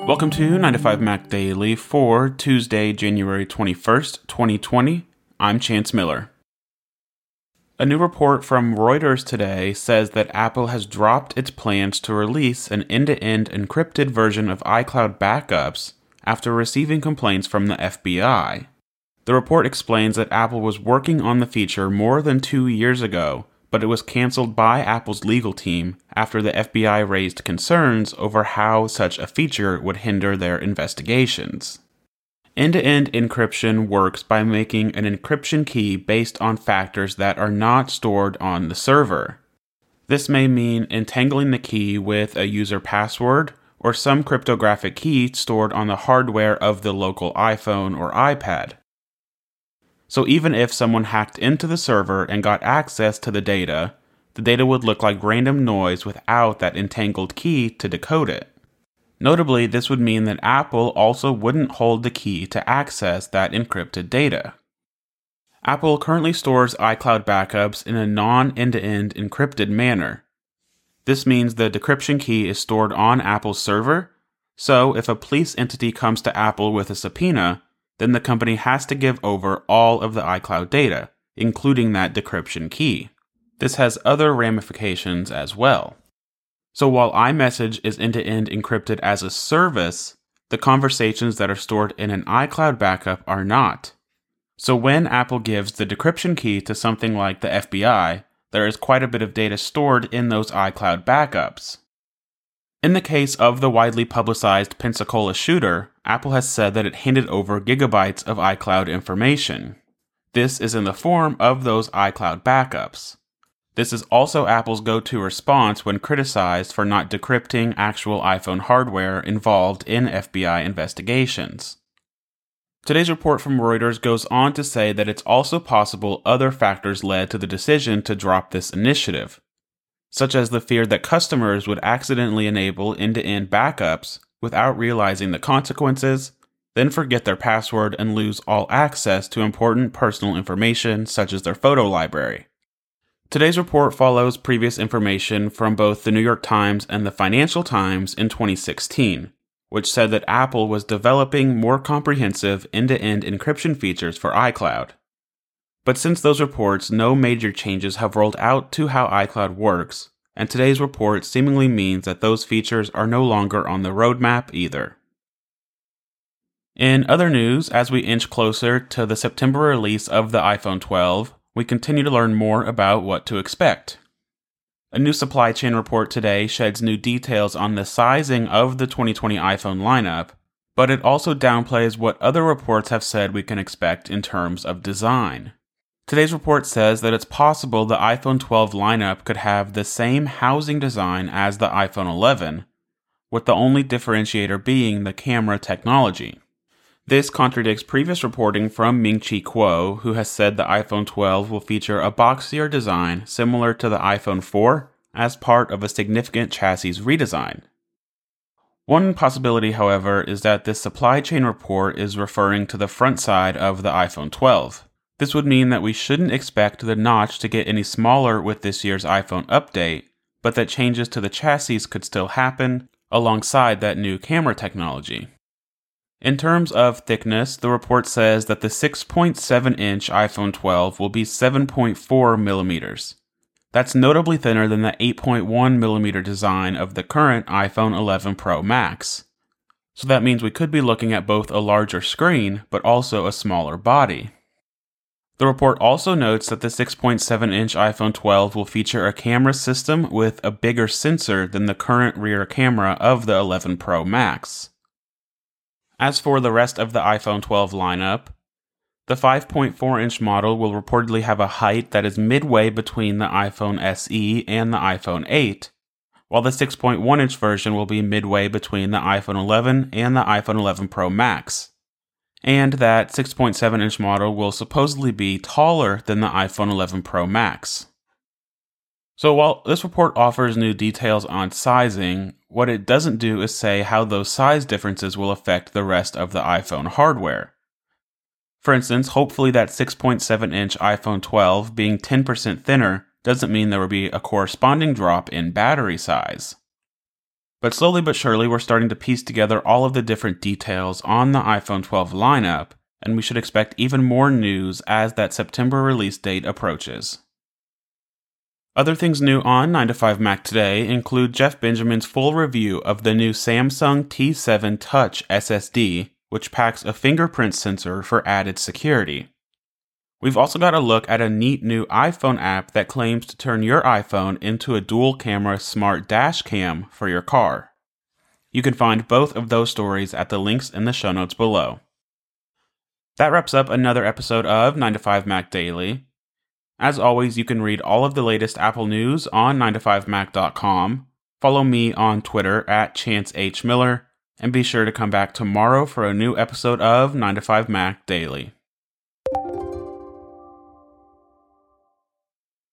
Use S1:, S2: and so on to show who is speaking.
S1: Welcome to 9 to 5 Mac Daily for Tuesday, January 21st, 2020. I'm Chance Miller. A new report from Reuters today says that Apple has dropped its plans to release an end-to-end encrypted version of iCloud backups after receiving complaints from the FBI. The report explains that Apple was working on the feature more than 2 years ago, but it was canceled by Apple's legal team after the FBI raised concerns over how such a feature would hinder their investigations. End-to-end encryption works by making an encryption key based on factors that are not stored on the server. This may mean entangling the key with a user password or some cryptographic key stored on the hardware of the local iPhone or iPad. So even if someone hacked into the server and got access to the data would look like random noise without that entangled key to decode it. Notably, this would mean that Apple also wouldn't hold the key to access that encrypted data. Apple currently stores iCloud backups in a non-end-to-end encrypted manner. This means the decryption key is stored on Apple's server, so if a police entity comes to Apple with a subpoena, then the company has to give over all of the iCloud data, including that decryption key. This has other ramifications as well. So while iMessage is end-to-end encrypted as a service, the conversations that are stored in an iCloud backup are not. So when Apple gives the decryption key to something like the FBI, there is quite a bit of data stored in those iCloud backups. In the case of the widely publicized Pensacola shooter, Apple has said that it handed over gigabytes of iCloud information. This is in the form of those iCloud backups. This is also Apple's go-to response when criticized for not decrypting actual iPhone hardware involved in FBI investigations. Today's report from Reuters goes on to say that it's also possible other factors led to the decision to drop this initiative, such as the fear that customers would accidentally enable end-to-end backups without realizing the consequences, then forget their password and lose all access to important personal information such as their photo library. Today's report follows previous information from both the New York Times and the Financial Times in 2016, which said that Apple was developing more comprehensive end-to-end encryption features for iCloud. But since those reports, no major changes have rolled out to how iCloud works, and today's report seemingly means that those features are no longer on the roadmap either. In other news, as we inch closer to the September release of the iPhone 12, we continue to learn more about what to expect. A new supply chain report today sheds new details on the sizing of the 2020 iPhone lineup, but it also downplays what other reports have said we can expect in terms of design. Today's report says that it's possible the iPhone 12 lineup could have the same housing design as the iPhone 11, with the only differentiator being the camera technology. This contradicts previous reporting from Ming-Chi Kuo, who has said the iPhone 12 will feature a boxier design similar to the iPhone 4 as part of a significant chassis redesign. One possibility, however, is that this supply chain report is referring to the front side of the iPhone 12. This would mean that we shouldn't expect the notch to get any smaller with this year's iPhone update, but that changes to the chassis could still happen alongside that new camera technology. In terms of thickness, the report says that the 6.7-inch iPhone 12 will be 7.4 millimeters. That's notably thinner than the 8.1 millimeter design of the current iPhone 11 Pro Max. So that means we could be looking at both a larger screen, but also a smaller body. The report also notes that the 6.7-inch iPhone 12 will feature a camera system with a bigger sensor than the current rear camera of the 11 Pro Max. As for the rest of the iPhone 12 lineup, the 5.4-inch model will reportedly have a height that is midway between the iPhone SE and the iPhone 8, while the 6.1-inch version will be midway between the iPhone 11 and the iPhone 11 Pro Max. And that 6.7-inch model will supposedly be taller than the iPhone 11 Pro Max. So while this report offers new details on sizing, what it doesn't do is say how those size differences will affect the rest of the iPhone hardware. For instance, hopefully that 6.7-inch iPhone 12 being 10% thinner doesn't mean there will be a corresponding drop in battery size. But slowly but surely, we're starting to piece together all of the different details on the iPhone 12 lineup, and we should expect even more news as that September release date approaches. Other things new on 9to5Mac today include Jeff Benjamin's full review of the new Samsung T7 Touch SSD, which packs a fingerprint sensor for added security. We've also got a look at a neat new iPhone app that claims to turn your iPhone into a dual-camera smart dash cam for your car. You can find both of those stories at the links in the show notes below. That wraps up another episode of 9to5Mac Daily. As always, you can read all of the latest Apple news on 9to5mac.com, follow me on Twitter at ChanceHMiller, and be sure to come back tomorrow for a new episode of 9to5Mac Daily.